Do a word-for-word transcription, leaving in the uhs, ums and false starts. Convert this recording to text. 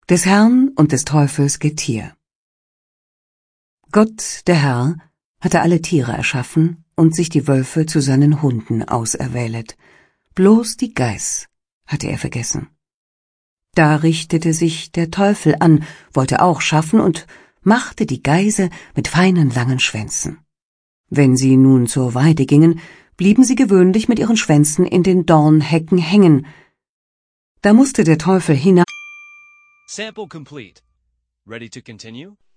Des Herrn und des Teufels Getier. Gott, der Herr, hatte alle Tiere erschaffen und sich die Wölfe zu seinen Hunden auserwählet. Bloß die Geiß hatte er vergessen. Da richtete sich der Teufel an, wollte auch schaffen und machte die Geise mit feinen langen Schwänzen. Wenn sie nun zur Weide gingen, blieben sie gewöhnlich mit ihren Schwänzen in den Dornhecken hängen. Da musste der Teufel hinaus. Sample complete. Ready to continue?